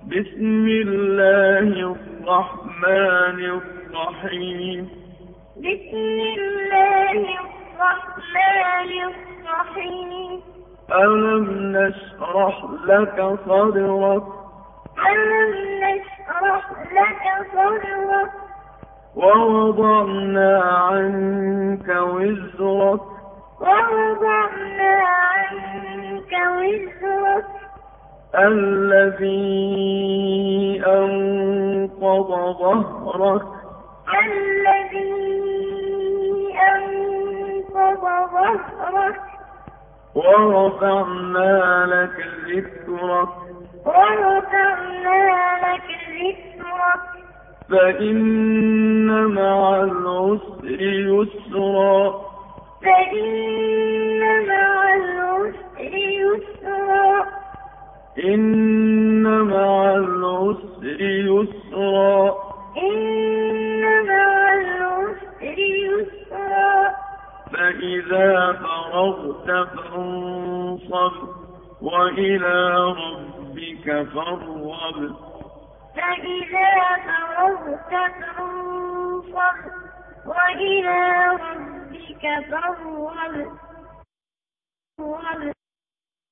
بسم الله الرحمن الرحيم. بسم الله الرحمن الرحيم. ألم نشرح لك صدرك ألم نشرح لك صدرك ووضعنا عنك وزرك ووضعنا عنك وزرك الذي أنقض ظهرك الذي أنقض ظهرك ورفعنا لك ذكرك ورفعنا لك ذكرك فإن مع العسر يسرا فإن مع العسر يسرا إن مع العسر يسرا إن مع العسر يسرا فإذا فرغت فانصب وإلى ربك فارغب فإذا فرغت فانصب وإلى ربك فارغب